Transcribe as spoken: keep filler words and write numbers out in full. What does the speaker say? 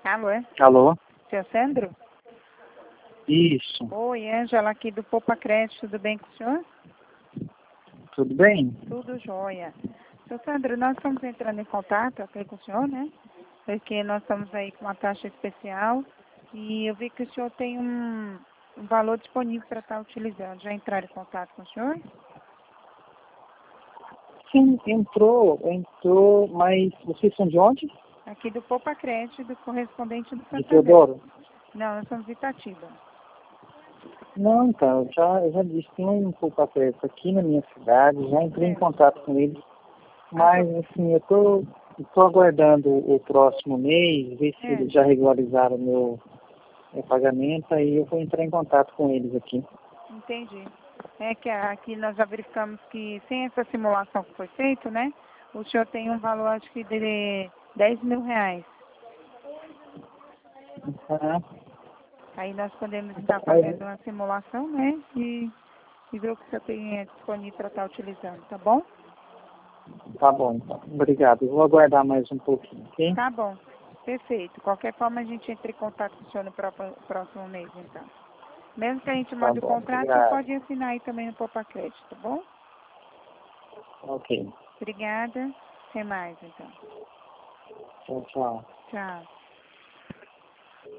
Alô, é? Alô? Seu Sandro? Isso. Oi, Ângela, aqui do Poupa Crédito, tudo bem com o senhor? Tudo bem? Tudo jóia. Seu Sandro, nós estamos entrando em contato aqui com o senhor, né? Porque nós estamos aí com uma taxa especial e eu vi que o senhor tem um, um valor disponível para estar utilizando. Já entraram em contato com o senhor? Sim, entrou, entrou, mas vocês são de onde? Aqui do Poupa Crédito, do correspondente do De Santander. Teodoro? Não, nós somos de Itatiba. Não, então, eu já, eu já disse, tem um pouco perto aqui na minha cidade, já entrei em Certo. contato com eles, mas assim, eu tô, eu tô aguardando o próximo mês, ver se É. eles já regularizaram o meu, meu pagamento, aí eu vou entrar em contato com eles aqui. Entendi. É que aqui nós já verificamos que sem essa simulação que foi feita, né? O senhor tem um valor, acho que de dez mil reais. Tá? Aí nós podemos estar Mas, fazendo uma simulação, né? E, e ver o que o senhor tem é, disponível para estar utilizando, tá bom? tá bom, então. Obrigado. Eu vou aguardar mais um pouquinho, ok? Tá bom. Perfeito. Qualquer forma a gente entra em contato com o senhor no próprio- próximo mês, então. Mesmo que a gente Tá mande o bom, contrato, o senhor obrigado. pode assinar aí também no Poupa Crédito, tá bom? Ok. Obrigada. Até mais, então. Tchau, tchau. Tchau.